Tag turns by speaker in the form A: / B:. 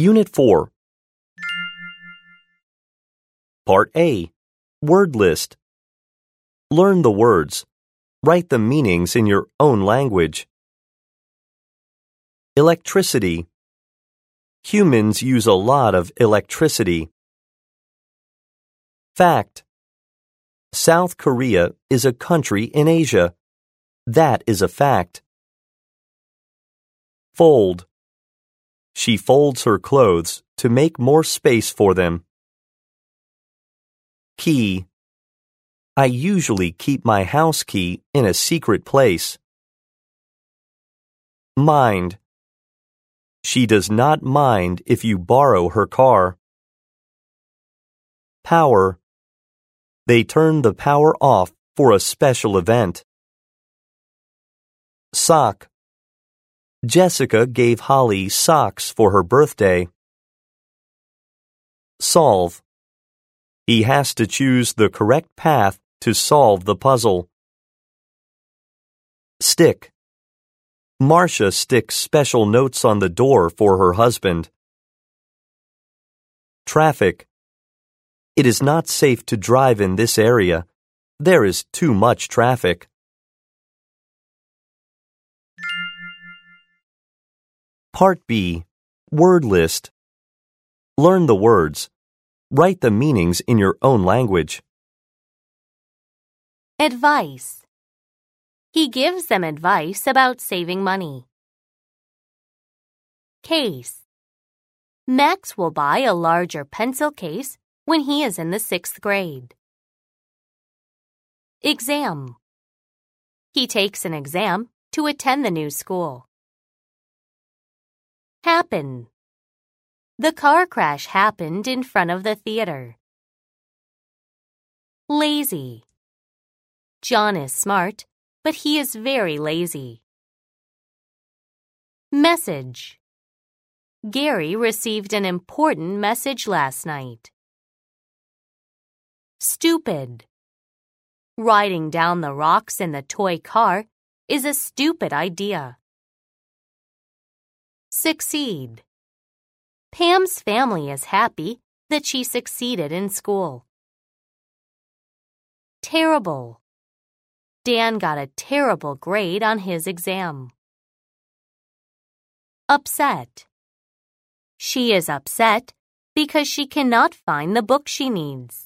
A: Unit 4. Part A. Word list. Learn the words. Write the meanings in your own language. Electricity. Humans use a lot of electricity. Fact. South Korea is a country in Asia. That is a fact. Fold. She folds her clothes to make more space for them. Key. I usually keep my house key in a secret place. Mind. She does not mind if you borrow her car. Power. They turn the power off for a special event. Sock. Jessica gave Holly socks for her birthday. Solve. He has to choose the correct path to solve the puzzle. Stick. Marcia sticks special notes on the door for her husband. Traffic. It is not safe to drive in this area. There is too much traffic. Part B. Word list. Learn the words. Write the meanings in your own language.
B: Advice. He gives them advice about saving money. Case. Max will buy a larger pencil case when he is in the 6th grade. Exam. He takes an exam to attend the new school. Happen. The car crash happened in front of the theater. Lazy. John is smart, but he is very lazy. Message. Gary received an important message last night. Stupid. Riding down the rocks in the toy car is a stupid idea. Succeed. Pam's family is happy that she succeeded in school. Terrible. Dan got a terrible grade on his exam. Upset. She is upset because she cannot find the book she needs.